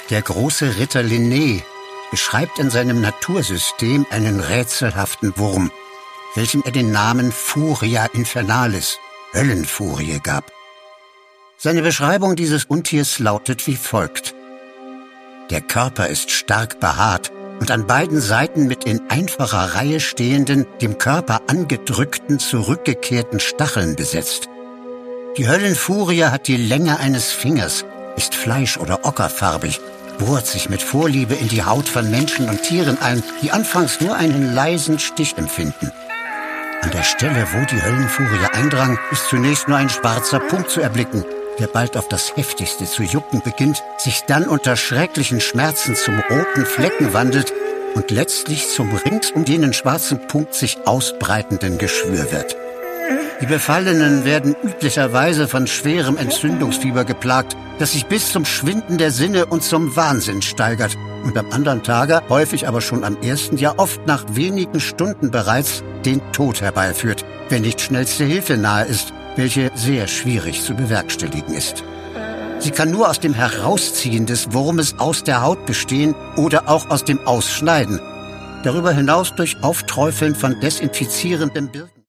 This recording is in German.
Der große Ritter Linné beschreibt in seinem Natursystem einen rätselhaften Wurm, welchem er den Namen Furia Infernalis, Höllenfurie, gab. Seine Beschreibung dieses Untiers lautet wie folgt: Der Körper ist stark behaart und an beiden Seiten mit in einfacher Reihe stehenden, dem Körper angedrückten, zurückgekehrten Stacheln besetzt. Die Höllenfurie hat die Länge eines Fingers, ist fleisch- oder ockerfarbig, bohrt sich mit Vorliebe in die Haut von Menschen und Tieren ein, die anfangs nur einen leisen Stich empfinden. An der Stelle, wo die Höllenfurie eindrang, ist zunächst nur ein schwarzer Punkt zu erblicken, der bald auf das heftigste zu jucken beginnt, sich dann unter schrecklichen Schmerzen zum roten Flecken wandelt und letztlich zum rings um jenen schwarzen Punkt sich ausbreitenden Geschwür wird. Die Befallenen werden üblicherweise von schwerem Entzündungsfieber geplagt, das sich bis zum Schwinden der Sinne und zum Wahnsinn steigert und am anderen Tage, häufig aber schon am ersten, ja oft nach wenigen Stunden bereits, den Tod herbeiführt, wenn nicht schnellste Hilfe nahe ist, welche sehr schwierig zu bewerkstelligen ist. Sie kann nur aus dem Herausziehen des Wurmes aus der Haut bestehen oder auch aus dem Ausschneiden. Darüber hinaus durch Aufträufeln von desinfizierendem Birken.